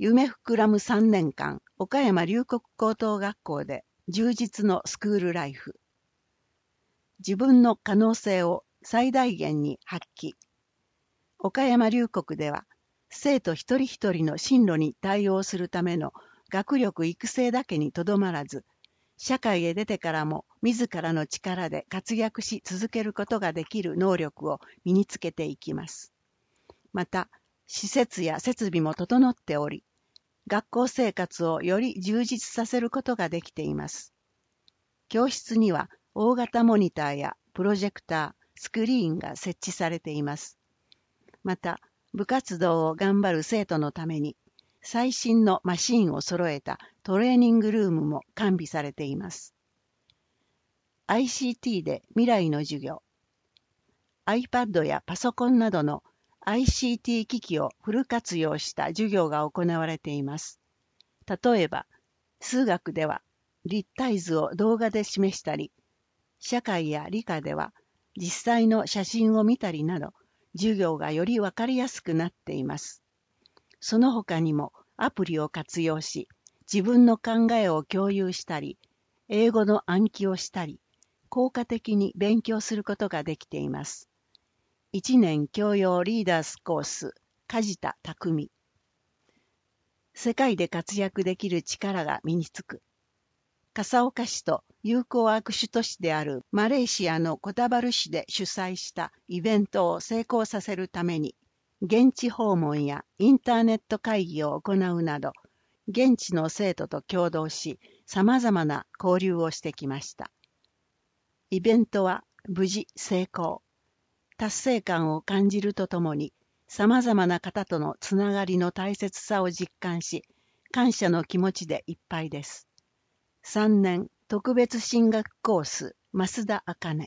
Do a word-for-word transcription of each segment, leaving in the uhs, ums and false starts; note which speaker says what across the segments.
Speaker 1: 夢膨らむさんねんかん、岡山龍谷高等学校で充実のスクールライフ。自分の可能性を最大限に発揮。岡山龍谷では、生徒一人一人の進路に対応するための学力育成だけにとどまらず、社会へ出てからも自らの力で活躍し続けることができる能力を身につけていきます。また、施設や設備も整っており、学校生活をより充実させることができています。教室には大型モニターやプロジェクター、スクリーンが設置されています。また、部活動を頑張る生徒のために、最新のマシンを揃えたトレーニングルームも完備されています。アイシーティー で未来の授業。iPad やパソコンなどの アイシーティー 機器をフル活用した授業が行われています。例えば、数学では立体図を動画で示したり、社会や理科では実際の写真を見たりなど、授業がよりわかりやすくなっています。その他にもアプリを活用し、自分の考えを共有したり、英語の暗記をしたり、効果的に勉強することができています。いちねん教養リーダーズコース、梶田匠。世界で活躍できる力が身につく。笠岡市と友好握手都市であるマレーシアのコタバル市で主催したイベントを成功させるために、現地訪問やインターネット会議を行うなど、現地の生徒と共同し、様々な交流をしてきました。イベントは無事成功。達成感を感じるとともに、様々な方とのつながりの大切さを実感し、感謝の気持ちでいっぱいです。さんねん特別進学コース、増田茜。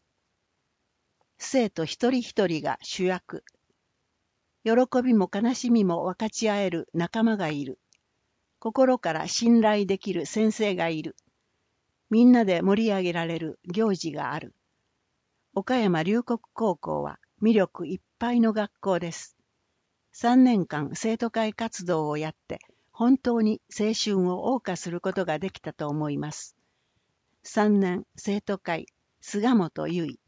Speaker 1: 生徒一人一人が主役。喜びも悲しみも分かち合える仲間がいる。心から信頼できる先生がいる。みんなで盛り上げられる行事がある。岡山龍谷高校は魅力いっぱいの学校です。さんねんかん生徒会活動をやって、本当に青春を謳歌することができたと思います。さんねん生徒会、菅本結衣。